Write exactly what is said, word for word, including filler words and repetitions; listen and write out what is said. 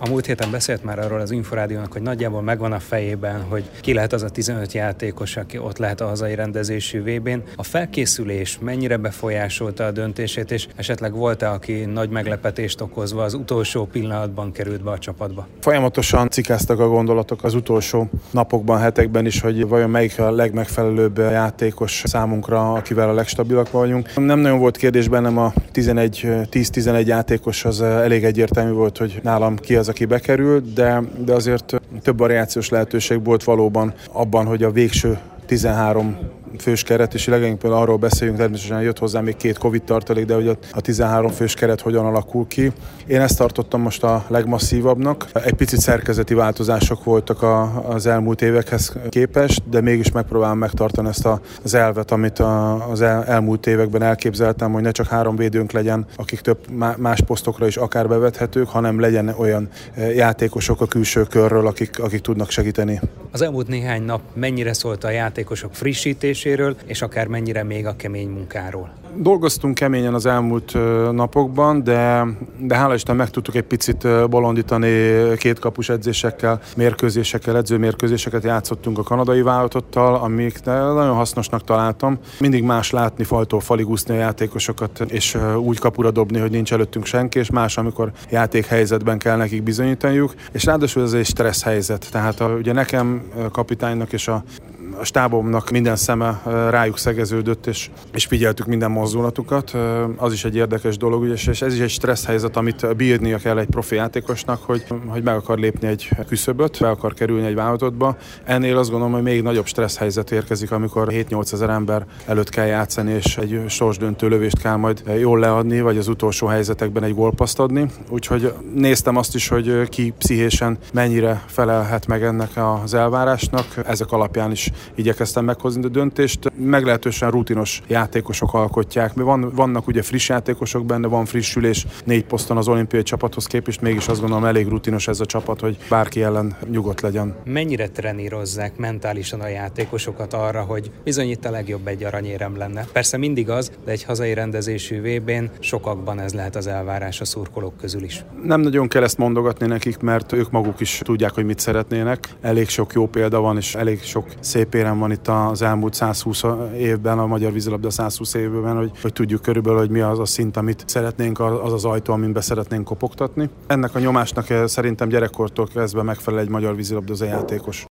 A múlt héten beszélt már arról az Inforádiónak, hogy nagyjából megvan a fejében, hogy ki lehet az a tizenöt játékos, aki ott lehet a hazai rendezésű vé bén. A felkészülés mennyire befolyásolta a döntését, és esetleg volt-e, aki nagy meglepetést okozva az utolsó pillanatban került be a csapatba? Folyamatosan cikáztak a gondolatok az utolsó napokban, hetekben is, hogy vajon melyik a legmegfelelőbb játékos számunkra, akivel a legstabilak vagyunk. Nem nagyon volt kérdés bennem, a tíz-tizenegy játékos az elég egyértelmű volt, hogy nálam ki az, aki bekerült, de, de azért több variációs lehetőség volt valóban abban, hogy a végső tizenhárom fős keret, és leginkább arról beszéljünk, természetesen jött hozzá még két Covid tartalék, de hogy a tizenhárom fős keret hogyan alakul ki. Én ezt tartottam most a legmasszívabbnak. Egy picit szerkezeti változások voltak a, az elmúlt évekhez képest, de mégis megpróbálom megtartani ezt a, az elvet, amit a, az el, elmúlt években elképzeltem, hogy ne csak három védőnk legyen, akik több más posztokra is akár bevethetők, hanem legyen olyan játékosok a külső körről, akik, akik tudnak segíteni. Az elmúlt néhány nap mennyire szólt a játékosok frissítéséről, és akár mennyire még a kemény munkáról? Dolgoztunk keményen az elmúlt napokban, de, de hála Isten meg tudtuk egy picit bolondítani két kapus edzésekkel, mérkőzésekkel, edzőmérkőzéseket játszottunk a kanadai válogatottal, amik nagyon hasznosnak találtam. Mindig más látni, faltól falig úszni a játékosokat, és úgy kapura dobni, hogy nincs előttünk senki, és más, amikor játékhelyzetben kell nekik bizonyítaniuk, és ráadásul ez egy stressz helyzet. Tehát a, ugye nekem, kapitánynak és a A stábomnak minden szeme rájuk szegeződött, és, és figyeltük minden mozdulatukat. Az is egy érdekes dolog, és ez is egy stressz helyzet, amit bírnia kell egy profi játékosnak, hogy, hogy meg akar lépni egy küszöböt, be akar kerülni egy válogatottba. Ennél azt gondolom, hogy még nagyobb stressz helyzet érkezik, amikor hét-nyolc ezer ember előtt kell játszani, és egy sorsdöntő lövést kell majd jól leadni, vagy az utolsó helyzetekben egy gólpasszt adni. Úgyhogy néztem azt is, hogy ki pszichésen mennyire felelhet meg ennek az elvárásnak. Ezek alapján is igyekeztem meghozni a döntést. Meglehetősen rutinos játékosok alkotják. Van, vannak ugye friss játékosok benne, van frissülés négy poszton az olimpiai csapathoz képest, mégis azt gondolom elég rutinos ez a csapat, hogy bárki ellen nyugodt legyen. Mennyire trenírozzák mentálisan a játékosokat arra, hogy bizony itt a legjobb egy aranyérem lenne? Persze mindig az, de egy hazai rendezésű vé bén sokakban ez lehet az elvárás a szurkolók közül is. Nem nagyon kell ezt mondogatni nekik, mert ők maguk is tudják, hogy mit szeretnének. Elég sok jó példa van, és elég sok szép érem van itt az elmúlt százhúsz évben, a magyar vízilabda százhúsz évben, hogy, hogy tudjuk körülbelül, hogy mi az a szint, amit szeretnénk, az az ajtó, amin be szeretnénk kopogtatni. Ennek a nyomásnak szerintem gyerekkortól kezdve megfelel egy magyar vízilabdázó játékos.